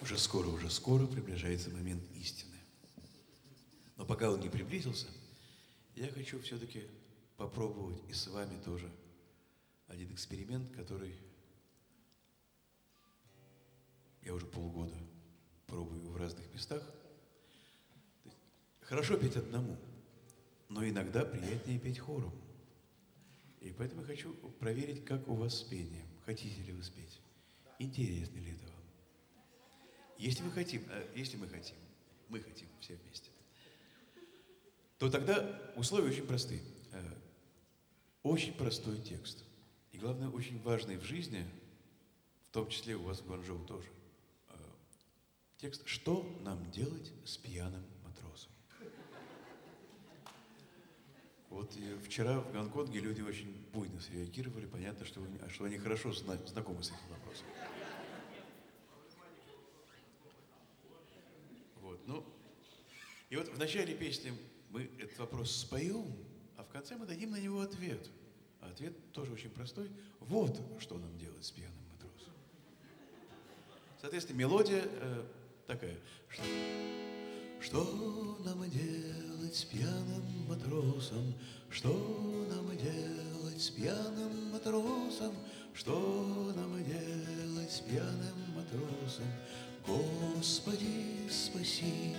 Уже скоро приближается момент истины. Но пока он не приблизился, я хочу все-таки попробовать и с вами тоже один эксперимент, который я уже полгода пробую в разных местах. Хорошо петь одному, но иногда приятнее петь хором. И поэтому я хочу проверить, как у вас с пением. Хотите ли вы спеть? Интересно ли это вам? Если мы хотим, мы хотим все вместе, то тогда условия очень простые. Очень простой текст. И главное, очень важный в жизни, в том числе у вас в Гуанчжоу тоже. Текст «Что нам делать с пьяным матросом?» Вот вчера в Гонконге люди очень буйно среагировали. Понятно, что они хорошо знакомы с этим вопросом. И вот в начале песни мы этот вопрос споем, а в конце мы дадим на него ответ. А ответ тоже очень простой. Вот что нам делать с пьяным матросом. Соответственно, мелодия такая. Что нам делать с пьяным матросом? Что нам делать с пьяным матросом? Что нам делать с пьяным матросом? Господи, спаси.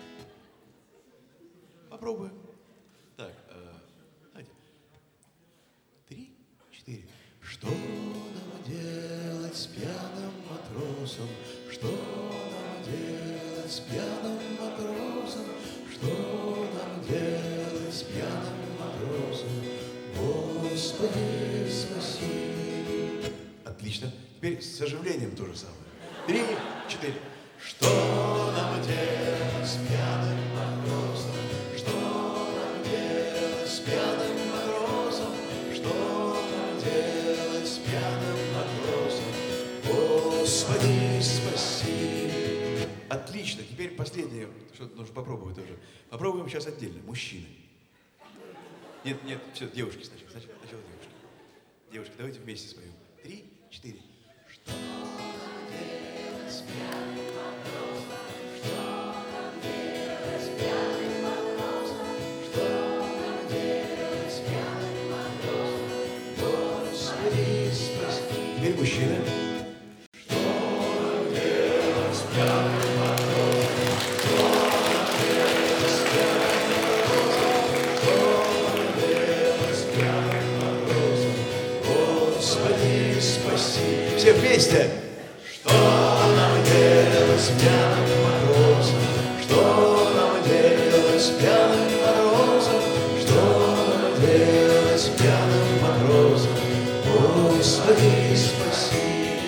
Попробуем. Так, давайте. 3, 4. Что нам делать с пьяным матросом? Что нам делать с пьяным матросом? Что нам делать с пьяным матросом? Господи, спаси. Отлично. Теперь с оживлением то же самое. 3, 4. Что нам делать с пьяным матросом? Что нам делать с пьяным матросом? Что нам делать с пьяным матросом? Господи, спаси. Отлично. Теперь последнее, что-то нужно попробовать тоже. Попробуем сейчас отдельно. Мужчины. Нет, все, девушки сначала. Сначала девушки. Девушки, давайте вместе споем. 3, 4. Что нам делать с пьяным матросом? Что нам делать с пьяным матросом? Что нам делать с пьяным матросом? Господи, спаси. Теперь мужчина. Что нам делать с пьяным матросом? Что нам делать с пьяным матросом? Что нам делать с пьяным матросом? Господи, спаси. Все вместе. Что нам делать с пьяным матросом? Что нам делать с пьяным матросом? Что нам делать с пьяным матросом? Господи, спаси.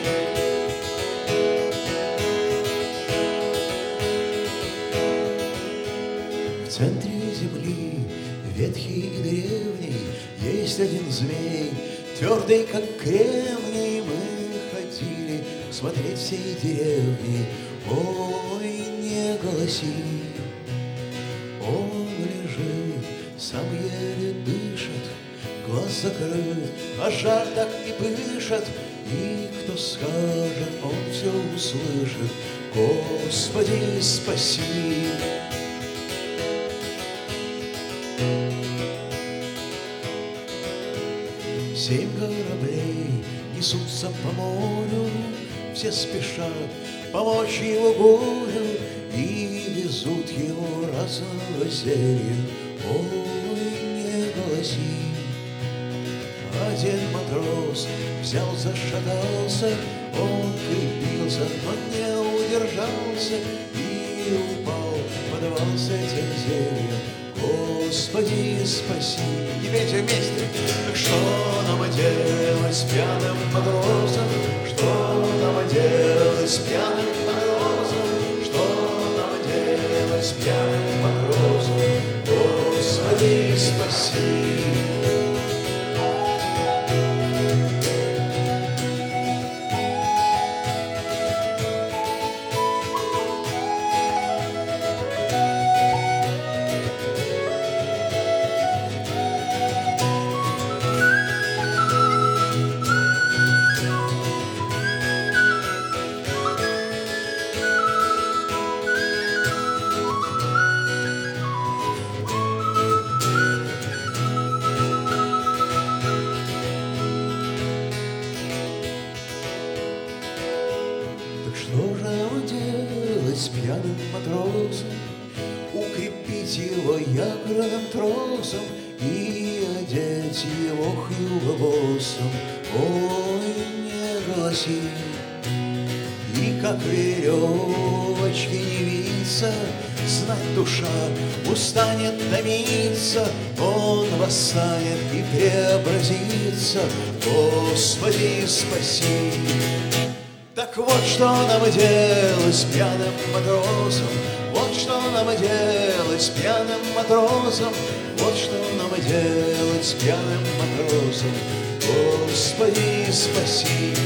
В центре земли, ветхий и древний, есть один змей, твердый, как кремний. Мы ходили смотреть всей деревни. Ой, не голоси. Он лежит, сам еле дышит, глаз закрыт, а жар так и пышет. И кто скажет, он все услышит. Господи, спаси. Семь кораблей несутся по морю, все спешат помочь его горю и везут его разного зелья. Ой, не голоси. Один матрос взял, зашатался, он крепился, но не удержался и упал, подавался этим зельем. Господи, спаси. И пейте вместе. Так что нам делать с пьяным матросом? Что нам делать с пьяным матросом? Что нам делать с пьяным матросом? Господи, спаси. сделать пьяным матросом, укрепить его якорным тросом и одеть его хьюго-боссом. Ой, не гласи, и как веревочки не виться, знать душа устанет томиться, он восстанет и преобразится. Господи, спаси! Так вот что нам делать с пьяным матросом, вот что нам делать с пьяным матросом, вот что нам делать с пьяным матросом. Господи, спаси!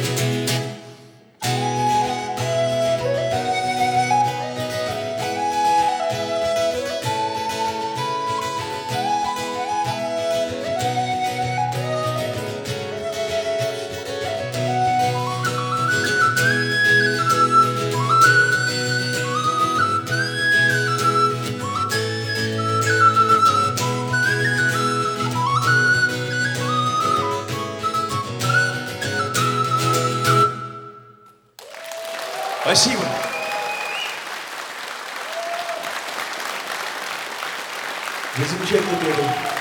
Спасибо. Вы замечательно пели.